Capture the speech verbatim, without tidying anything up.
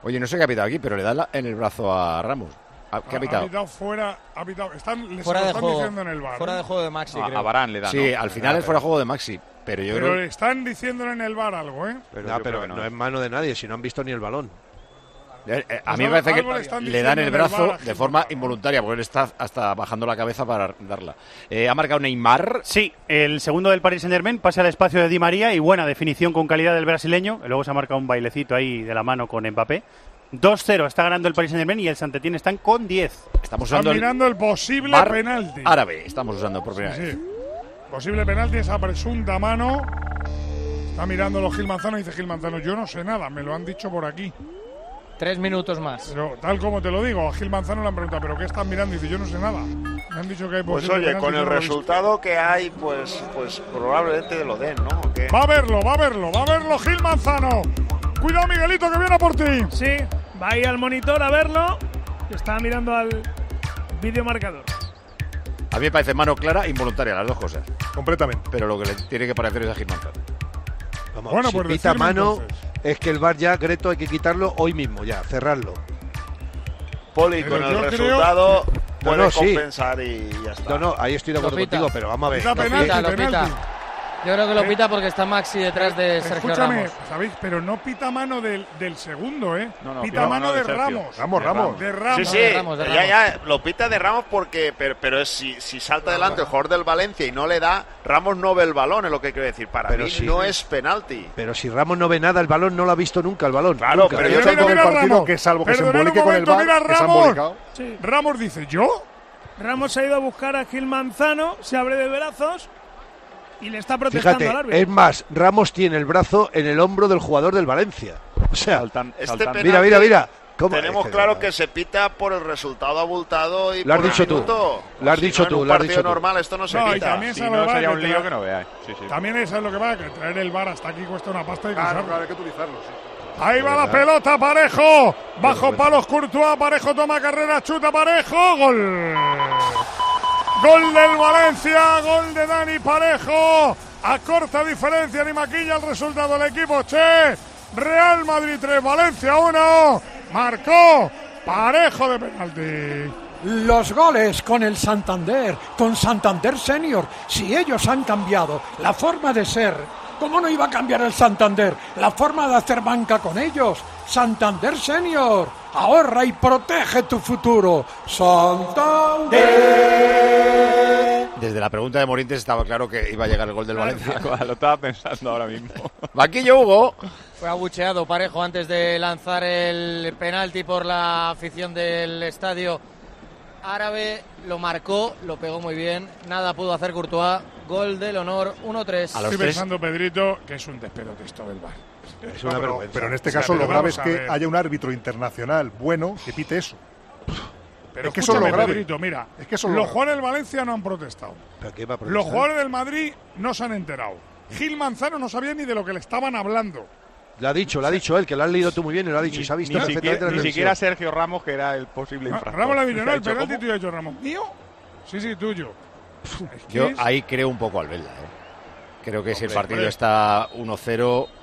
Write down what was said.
Oye, no sé qué ha pitado aquí, pero le da la, en el brazo a Ramos. ¿Qué ha pitado? Ha pitado fuera, ha pitado, están, les fuera lo de están juego, diciendo en el bar. Fuera ¿eh? de juego de Maxi, a, creo. a Varane le da, Sí, ¿no? al final es fuera de juego de Maxi, pero yo pero creo... le están diciéndole en el bar algo, ¿eh? Pero, no, pero no. no es mano de nadie, si no han visto ni el balón. Eh, eh, a mí me parece que le, le dan el brazo de forma involuntaria, porque él está hasta bajando la cabeza para darla. Eh, ¿Ha marcado Neymar? Sí, el segundo del Paris Saint-Germain pasa al espacio de Di María y buena definición con calidad del brasileño. Luego se ha marcado un bailecito ahí de la mano con Mbappé. dos cero está ganando el Paris Saint-Germain y el Saint-Etienne están con diez. Estamos usando Están mirando el, el posible bar penalti. Árabe, estamos usando por primera sí, vez. Sí. Posible penalti, esa presunta mano. Está mirándolo Gil Manzano y dice Gil Manzano, yo no sé nada, me lo han dicho por aquí. Tres minutos más. Pero tal como te lo digo, a Gil Manzano le han preguntado, ¿pero qué están mirando? Y dice, yo no sé nada. Me han dicho que hay Pues posible oye, penalti, con el no lo he resultado que hay, pues, pues probablemente lo den, ¿no? ¿O qué? Va a verlo, va a verlo, va a verlo Gil Manzano. Cuidado, Miguelito, que viene a por ti. Sí, va ahí al monitor a verlo. Está mirando al videomarcador. A mí me parece mano clara e involuntaria, las dos cosas. Completamente. Pero lo que le tiene que parecer es a Gil Manzano. Vamos, bueno, si pues pita mano, entonces. Es que el V A R ya, Greto, hay que quitarlo hoy mismo, ya, cerrarlo. Poli, con el resultado creo... puede no, no, compensar sí. y ya está. No, no, ahí estoy de acuerdo contigo, pero vamos a ver. Pita Lo penalti, pita, lo penalti. pita. Yo creo que lo Eh, pita porque está Maxi detrás de Sergio Escúchame, Ramos. ¿sabéis? Pero no pita mano del, del segundo, ¿eh? No, no, pita no, mano no, de de Sergio. Ramos. Ramos, Ramos. De Ramos. Sí, sí, de Ramos, de ya, Ramos. ya, lo pita de Ramos porque, pero, pero es si, si salta adelante el jugador del Valencia y no le da, Ramos no ve el balón, es lo que quiero decir. Para Pero mí sí. no es penalti. Pero si Ramos no ve nada, el balón no lo ha visto nunca, el balón. Claro, nunca. pero Yo yo salvo mira, del mira, partido Ramos. que salvo que se Perdonad un embolique con el momento, V A R, mira, que se ha Ramos. embolicado. Sí. Ramos dice, ¿yo? Ramos ha ido a buscar a Gil Manzano, se abre de brazos y le está protestando Fíjate, al árbitro. es más, Ramos tiene el brazo en el hombro del jugador del Valencia. O sea, Saltan, Este saltan. penalti, mira, mira, mira. ¿Cómo? tenemos Es que, claro no. que se pita por el resultado abultado y Lo has por el dicho tú. minuto. Lo has Si dicho no, tú, en un lo has partido dicho tú. normal esto no se No, y pita. también Si sabe no el sería VAR un que lío tra- que no veáis. Sí, sí. También eso es lo que va, que traer el V A R hasta aquí cuesta una pasta y que Claro, usarlo. claro, hay que utilizarlo, sí. Ahí va la pelota, Parejo. Bajo palos, Courtois. Parejo toma carrera, chuta Parejo. Gol. Gol del Valencia. Gol de Dani Parejo. A corta diferencia, ni maquilla el resultado del equipo. Che. Real Madrid tres, Valencia uno. Marcó Parejo de penalti. Los goles con el Santander, con Santander Senior. Si ellos han cambiado la forma de ser, ¿cómo no iba a cambiar el Santander la forma de hacer banca con ellos? Santander Senior, ahorra y protege tu futuro. Santander. Desde la pregunta de Morientes estaba claro que iba a llegar el gol del Valencia. Lo estaba pensando ahora mismo. Banquillo, Hugo. Fue abucheado Parejo antes de lanzar el penalti por la afición del estadio árabe. Lo marcó, lo pegó muy bien. Nada pudo hacer Courtois. Gol del honor, uno tres. Estoy pensando, Pedrito, que es un despelote esto del V A R. Es una No, pero, vergüenza. pero en este O sea, caso pero lo grave vamos es a que ver. haya un árbitro internacional bueno que pite eso. Pero Es que eso es lo escúchame, grave. Pedrito, mira, Es que eso es lo los grave. jugadores del Valencia no han protestado. ¿Pero qué va a Los protestar? jugadores del Madrid no se han enterado. Gil Manzano no sabía ni de lo que le estaban hablando. Lo ha dicho, lo ha dicho él, que lo has leído tú muy bien y lo ha dicho. Ni, y se ha visto ni perfectamente siquiera, en la ni televisión. siquiera Sergio Ramos, que era el posible Ah, infractor. Ramos le ha dicho, no, Ha el dicho, penalti ¿cómo? tuyo ha hecho Ramos. ¿Mío? Sí, sí, tuyo. Es que Yo es- ahí creo un poco al Vela, ¿eh? Creo que si el Hombre, partido hombre. está uno cero,